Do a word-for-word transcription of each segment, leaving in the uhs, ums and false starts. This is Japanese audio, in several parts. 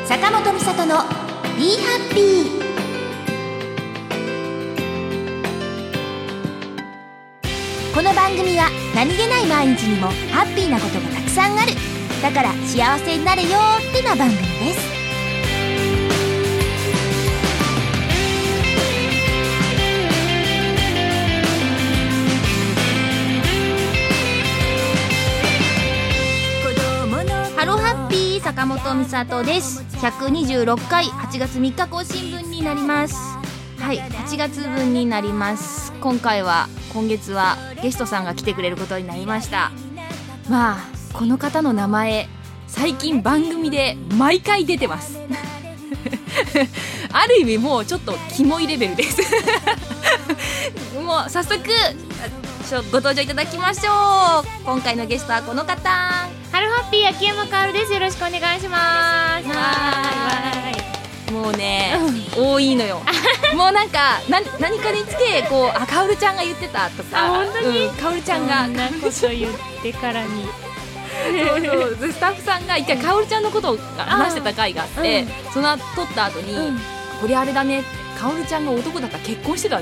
坂本美里の Be Happy。 この番組は何気ない毎日にもハッピーなことがたくさんある、だから幸せになれよってな番組です。ハローハッピー坂本美里です。ひゃくにじゅうろっかいはちがつみっか更新分になります。はい、はちがつぶんになります。今回は今月はゲストさんが来てくれることになりました。まあこの方の名前最近番組で毎回出てますある意味もうちょっとキモいレベルですもう早速ご登場いただきましょう。今回のゲストはこの方、 ハローハッピー秋山かおるです。よろしくお願いします。 はい、もうね多いのよもうなんかな何かにつけこうあかおるちゃんが言ってたとか、 あ本当に、 うん、かおるちゃんがそんなこと言ってからにそうそうスタッフさんが一回かおるちゃんのことを話してた回があって、うん、その撮った後に、うん、これあれだね、かおるちゃんが男だったら結婚してたね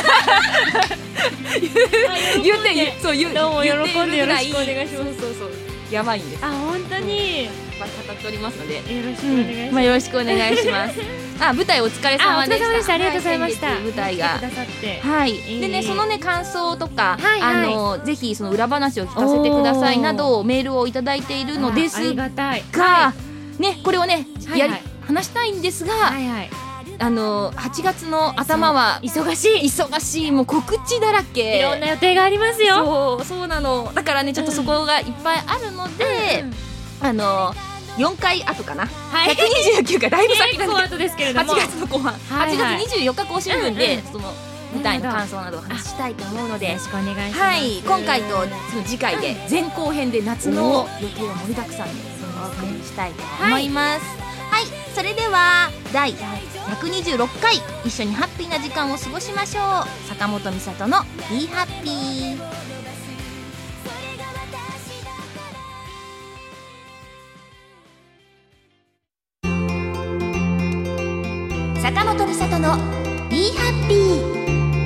言ってそう言どうも喜んでよろしくお願いします。 そうそうそうやばいんです。 あ本当に、 うん、語っておりますのでよろしくお願いします、 うんまあ、よろしくお願いしますあ舞台お疲れ様でした。 あお疲れ様でした。ありがとうございました。 はい、舞台が来てくださってはい、 えー、 でねそのね感想とか、 はいはい、 あのぜひその裏話を聞かせてくださいなどメールをいただいているのですが、 ありがたい、 はい、ねこれをね、 はいはい、 やり話したいんですが、 はいはい、 あのはちがつの頭は忙しい忙しいもう告知だらけ、 いろんな予定がありますよ。 そうそうなの。だからねちょっとそこがいっぱいあるので、うん、あのよんかいあとかな、はい、ひゃくにじゅうきゅうかいだいぶ先なんで結構後ですけれどもはちがつの後半、はいはい、はちがつにじゅうよっか更新分で、うんうん、その舞台の感想などを話したいと思うのでよろしくお願いします。 はい、今回とその次回で前後編で夏の予定を盛りだくさんでお送りしたいと思います。はい、はい、それではだいひゃくにじゅうろっかい一緒にハッピーな時間を過ごしましょう。坂本美里の Be Happy。坂本美里の Be Happy。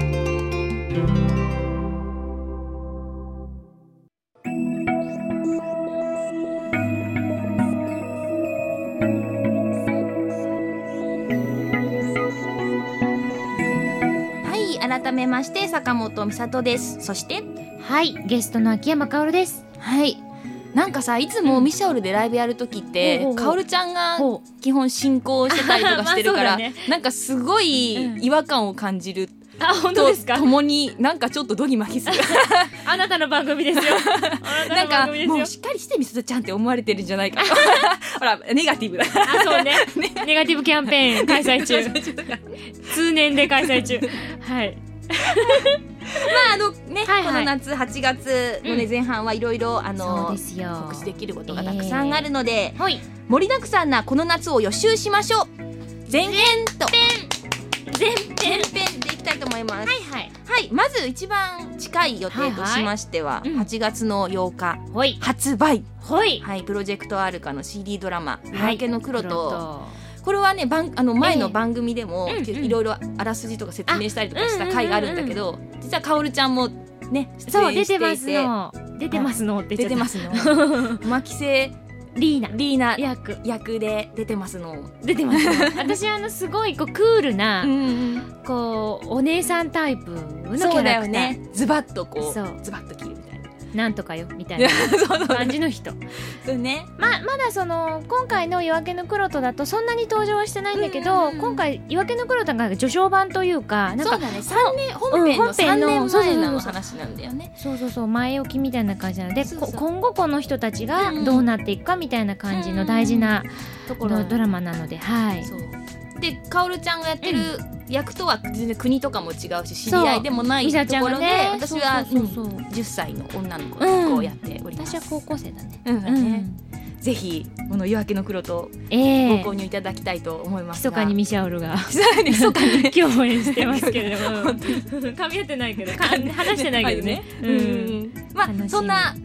はい、改めまして坂本美里です。そしてはいゲストの秋山かおるです。 はい、なんかさいつもミシャオルでライブやるときって、うん、かおるちゃんが基本進行してたりとかしてるから、ね、なんかすごい違和感を感じる、うん、 あ本当ですか。 ともになんかちょっとドギマギするあなたの番組ですよなんかもうしっかりしてみさとちゃんって思われてるんじゃないかほらネガティブだあそうねネガティブキャンペーン開催中通年で開催中はいまああのね、はいはい、この夏はちがつの、ね、前半はいろいろあのそうですよ告知できることがたくさんあるので、 えーはい、 盛りだくさんなこの夏を予習しましょう。前編と前編でいきたいと思います。 はいはい、 はい、まず一番近い予定としましては、はいはい、はちがつのようか、うん、発売、 はいはい、プロジェクトアルカの シーディー ドラマ夜明けの黒と、これはね番あの前の番組でもいろいろあらすじとか説明したりとかした回があるんだけど、実はかおるちゃんもね出演していて、 そう出てますの出てますのって出てますの牧瀬リーナリーナ役役で出てますの出てます私あのすごいこうクールなうん、こうお姉さんタイプのキャラクター。そうだよね、 ズバッとこうそうズバッと切るみたいななんとかよみたいな感じの人そうね、 ま, まだその今回の夜明けの黒とだとそんなに登場はしてないんだけど、うんうん、今回夜明けの黒とが序章版というかなんかそうだね、さんねん本編のさんねんまえの話なんだよね。 そうそうそう前置きみたいな感じなので、そうそう今後この人たちがどうなっていくかみたいな感じの大事な、うん、ところドラマなので、はい。 そうでかおるちゃんがやってる役とは全然国とかも違うし知り合いでもないところで、ね、私はそうそうそう、うん、じゅっさいの女の子の役をやっております、 うん、私は高校生だね、 うんだね、うん、ぜひこの夜明けの黒とご購入いただきたいと思いますが、 密かにミシャオルが密かに共演してますけれども噛み合ってないけど話してないけどね、 うんうん、まあそんな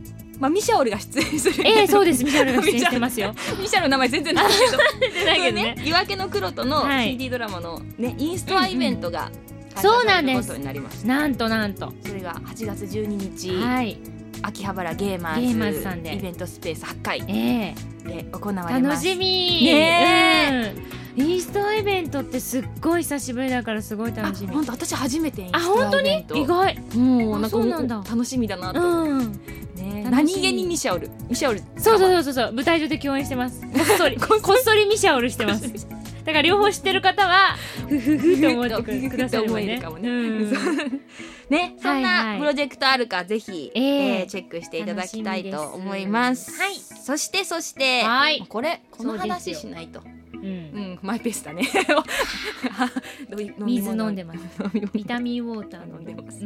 まあ、ミシャオルが出演するえー、そうですミシャオルが出演してますよミシャオルの名前全然ないけど出てないけどね夜明けの黒との シーディー ドラマの、ね、インストアイベントが開催されることになりました。 なんとなんとそれがはちがつじゅうににち、 はい、 秋葉原ゲーマーズ、 ゲーマーズさんでイベントスペースはちかいえで行わー、 れます。 楽しみねえ、うん、インストイベントってすっごい久しぶりだからすごい楽しみ。 本当私初めてインあストアイベント。 本当に意外。 もうなんかそうなんだ楽しみだなと、 うんね、何気にミシャオルミシャオルそうそうそうそう舞台上で共演してます。こっそりこっそりミシャオルしてます。だから両方知ってる方はふふふと思ってくださるわね。 ね、そんなプロジェクトあるかぜひ、 えーえー、チェックしていただきたいと思います。 はい。 そしてそして、 はい、 これこの話しないと。うん、うん、マイペースだね。 水飲んでます。ビタミンウォーター飲んでます。 うん。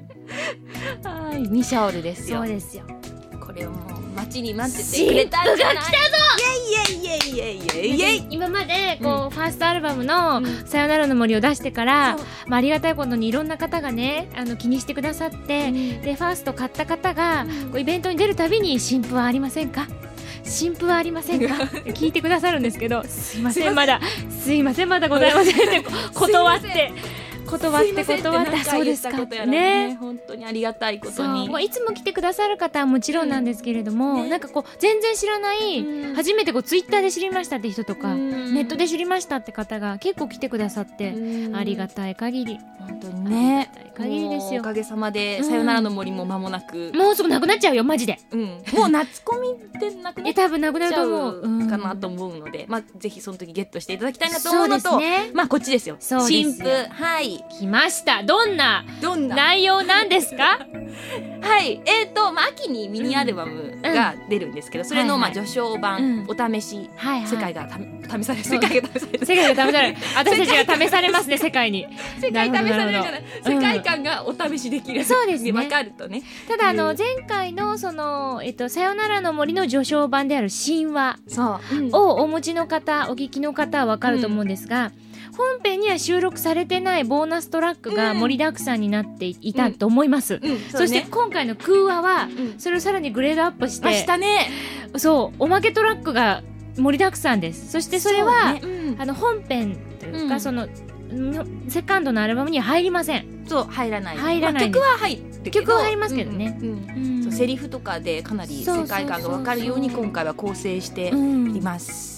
はい、ミシャオルですよ。 そうですよ。 これをもう待ちに待っててくれたんじゃない。イエイイエイイエイイエイイエイイエイ。 今までこう、うん、ファーストアルバムの「さよならの森」を出してから、まあ、ありがたいことにいろんな方がねあの気にしてくださって、うん、でファースト買った方が、うん、こうイベントに出るたびに新譜はありませんか新譜はありませんか聞いてくださるんですけどすいませんまだすいませんまだございませんって断って断って断ってそうですかね本当にありがたいことにもういつも来てくださる方はもちろんなんですけれども、うんね、なんかこう全然知らない、うん、初めてこうツイッターで知りましたって人とか、うん、ネットで知りましたって方が結構来てくださって、うん、ありがたい限り本当にねありがたい限りですよ。 おかげさまでさよならの森も間もなく、 うん、もうすぐなくなっちゃうよマジで、 うん、もう夏コミってなくなっちゃう多分なくなると思うかなと思うので、うん、まあぜひその時ゲットしていただきたいなと思うのと、ね、まあこっちですよ新譜はい来ましたどんな内容なんですかはいえーと、まあ、秋にミニアルバムが出るんですけど、うん、それのまあ序章版、うん、お試し、はいはい、世界が試される世界が試される世界が試される私たちが試されますね世界に世界試されるじゃない、うん、世界観がお試しできるそうですね分かるとねただあの前回のその、えっと、さよならの森の序章版である神話をお持ちの方お聞きの方は分かると思うんですが、うん本編には収録されてないボーナストラックが盛りだくさんになっていたと思います、うんうんうん そ, ね、そして今回の空話はそれをさらにグレードアップして、 したね、 そうおまけトラックが盛りだくさんです。そしてそれは、ねうん、あの本編というか、うん、そのセカンドのアルバムには入りません。 そう入らない入らない、 まあ、曲は入ってるけど曲は入りますけどね、うんうんうん、そうセリフとかでかなり世界観が分かるように今回は構成しています、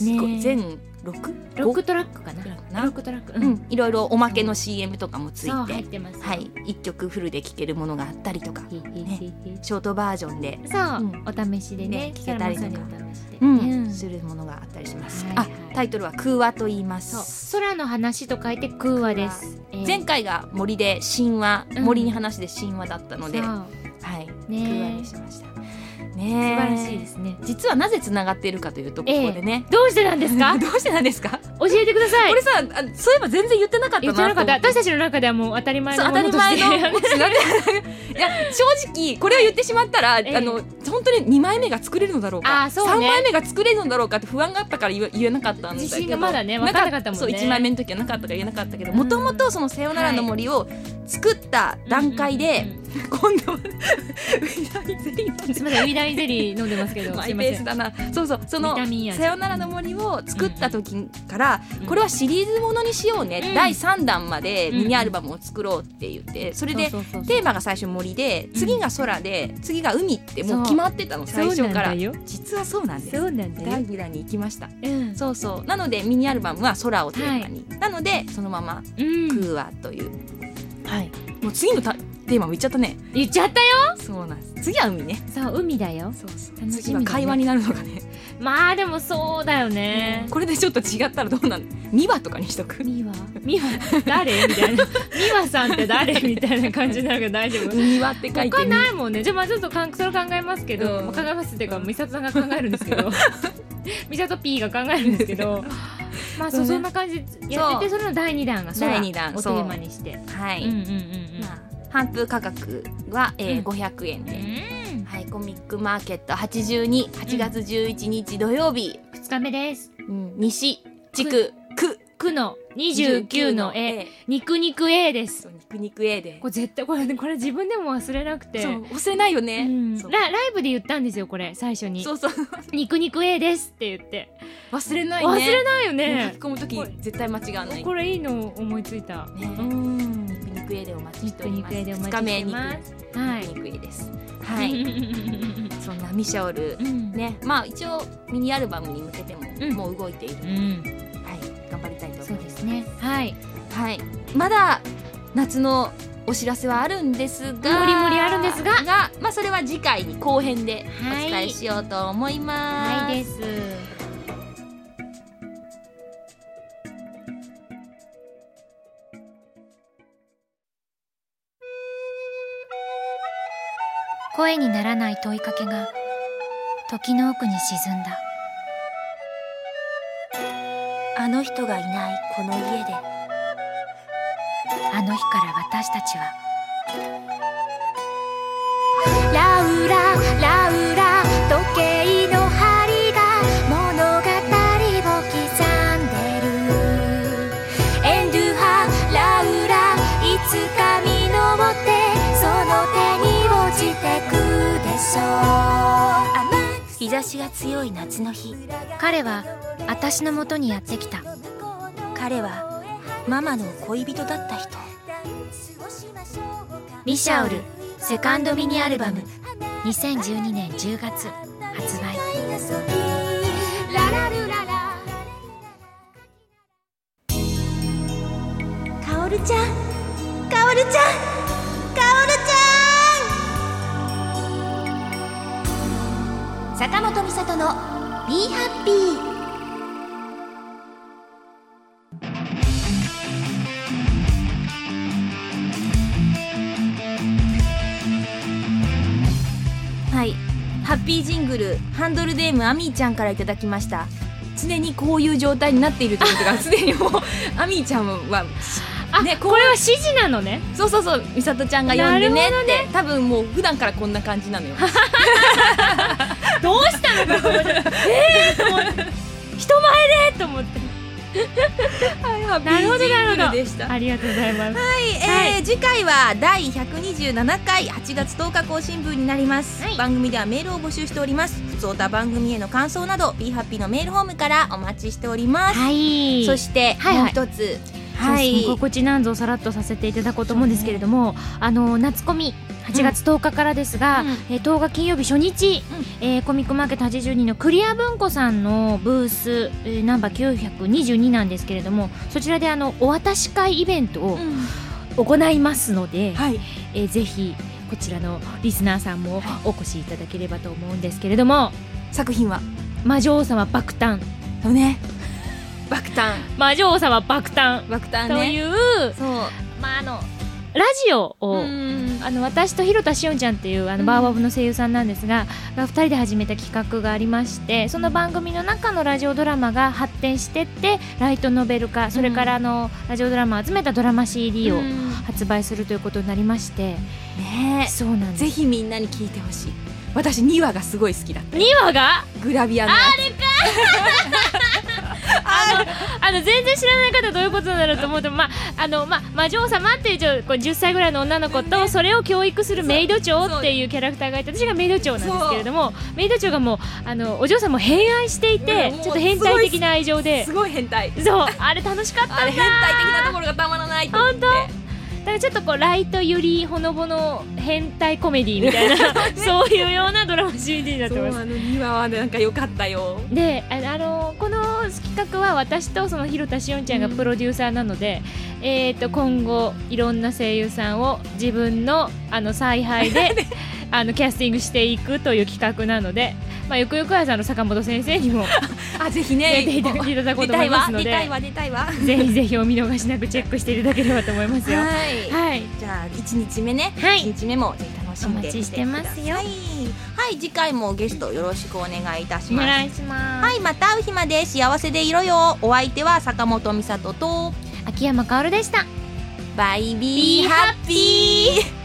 うんね、全ろく? ろくトラックかなろくトラック、 うん、いろいろおまけの シーエム とかもついてそう入ってます、 はい、いっきょくフルで聴けるものがあったりとか、ね、ショートバージョンでそう、うん、お試しでね聴けたりとか、うんうん、するものがあったりします、はいはい、あタイトルは空話と言います。 そう空の話と書いて空話です、 えー、前回が森で神話、うん、森に話で神話だったので、はい、ね、空話にしましたね、 素晴らしいですね。 実はなぜつながっているかというとここでね、 えー、どうしてなんですかどうしてなんですか教えてください。 これさあそういえば全然言ってなかったなと思って。言ってなかった。 私たちの中ではもう当たり前のものとして当たり前のいや正直これを言ってしまったら、えー、あの本当ににまいめが作れるのだろうか、 あ、そうね、 さんまいめが作れるのだろうかって不安があったから言 え, 言えなかったんだけど、 自信がまだね分からなかったもんね。 そういちまいめの時はなかったから言えなかったけど、もともとそのさよならの森を作った段階で、はい、今度はウイダイゼリーすみませんウイダイゼリー飲んでますけどマイペースだな。そうそうそのさよならの森を作った時から、うん、これはシリーズものにしようね、うん、だいさんだんまでミニアルバムを作ろうって言って、それでテーマが最初森で次が空で次が海ってもう決まってたの、最初から。実はそうなんです。 そうなんだよ。 だいにだんに行きました、うん、そうそうなのでミニアルバムは空をテーマに、はい、なのでそのまま空話という、うん、はい、もう次のたテーマも言っちゃったね。 言っちゃったよ。 そうなんです。次は海ね。 そう海だよ。 そうそう楽しみだね。次は会話になるのがね。 まあでもそうだよね、 うん、これでちょっと違ったらどうなの。ミワとかにしとく。 ミワミワ誰みたいなミワさんって誰みたいな感じになるけど大丈夫。 ミワって書いて他ないもんね。じゃあまあちょっとかんそれ考えますけど、うん、考えますっていうか美里さんが考えるんですけど美里 P が考えるんですけどまあ そ, う、ね、そんな感じでやってて、それのだいにだんが空をテーマにして、 はい、うんうんうんうん、まあ、販布価格は、えーうん、ごひゃくえんで、うん、はい、コミックマーケットはちじゅうに、はちがつじゅういちにち土曜日、 ふつかめです、 うん、西地区区区のにじゅうきゅうの A 肉肉 A です。 肉肉 A でこれ絶対これこれ自分でも忘れなくて、 そう忘れないよね、うん、 ラ, ライブで言ったんですよこれ最初に。 そうそう肉肉 A ですって言って忘れないね。 忘れないよね。 書き込むとき絶対間違わない。 これいいの思いついた、ね、 うん。肉肉 A でお待ちしております。 肉肉 A でお待ちしてます。 はい、肉肉 A です。はい。そんなミシャオル、うん、ね、まあ一応ミニアルバムに向けても、うん、もう動いているので、うん、はい、頑張りたいと思います。 そうですね。はい、 はい、まだ夏のお知らせはあるんですが、 もりもりあるんですが、 がまあそれは次回に後編でお伝えしようと思います。 はいです。声にならない問いかけが時の奥に沈んだ。 あの人がいないこの家で、 あの日から私たちはラウララウラ時計の針が物語を刻んでる。エンドゥハラウラいつか実ってその手に落ちてくでしょう。日差しが強い夏の日、 彼は私の元にやってきた。 彼はママの恋人だった人。 ミシャオルセカンドミニアルバムにせんじゅうにねんじゅうがつ発売。 カオルちゃん、カオルちゃん、カオルちゃん。坂本美里の Be Happy。 はい、ハッピージングルハンドルネームアミーちゃんからいただきました。常にこういう状態になっているということがすでにもうアミーちゃんはあ、ね、こ, これは指示なのね。 そうそうそう、美里ちゃんが呼んでねって、ね、多分もう普段からこんな感じなのよどうしたのかと思ってえーと思って人前でと思ってはい、ハッピージングルでした。 ありがとうございます。 はい、えーはい、次回はだいひゃくにじゅうななかいはちがつとおか更新分になります、はい、番組ではメールを募集しております。ふつおた番組への感想など Be Happy のメールホームからお待ちしております、はい、そして、はいはい、もう一つ、 はい、告知なんぞをさらっとさせていただこうと思うんですけれども、あの夏コミはちがつとおかからですが、うんえー、とおか金曜日初日、うんえー、コミックマーケットはちじゅうにのクリア文庫さんのブース、えー、ナンバーきゅうひゃくにじゅうになんですけれども、そちらであのお渡し会イベントを行いますので、うんはいえー、ぜひこちらのリスナーさんもお越しいただければと思うんですけれども、 作品は魔女王様爆誕そうね、爆誕魔女王様爆誕爆誕、ね、 というそう、まあ、あのラジオをあの私と広田しおんちゃんっていうあのバーバブの声優さんなんですが、がふたりで始めた企画がありまして、その番組の中のラジオドラマが発展してってライトノベル化、それからあのラジオドラマを集めたドラマ シーディー を発売するということになりまして、 ね、 そうなんです。 ぜひみんなに聞いてほしい。私にわがすごい好きだった。 にわがグラビアのやつ。 あれかあのあの全然知らない方どういうことなんだろうと思うと、まあのま、魔女王様っていうこうじゅっさいぐらいの女の子とそれを教育するメイド長っていうキャラクターがいて、私がメイド長なんですけれども、メイド長がもうあのお嬢さんも偏愛していて、うん、ちょっと変態的な愛情ですごい変態、 そうあれ楽しかったんだ。 あれ変態的なところがたまらないと思って。 本当だからちょっとこうライトゆりほのぼの変態コメディみたいなそういうようなドラマ シーディー だと思います。 そう、あのにわはなんか良かったよ。 で、あのこの企画は私とその広田しおんちゃんがプロデューサーなので、うん、えーと今後いろんな声優さんを自分のあの采配であのキャスティングしていくという企画なので、まあ、よくよくはさんの坂本先生にもあぜひね出ていただこうと思いますので、 出たいわ出たいわぜひぜひお見逃しなくチェックしていただければと思いますよ。 はい、はい、じゃあいちにちめね、はい、いちにちめもぜひ楽しんでお待ちしてますよ。 はい、はい、次回もゲストよろしくお願いいたします。 お願いします。 はい、また会う日まで幸せでいろよ。お相手は坂本美里と秋山薫でした。 バイビーハッピー。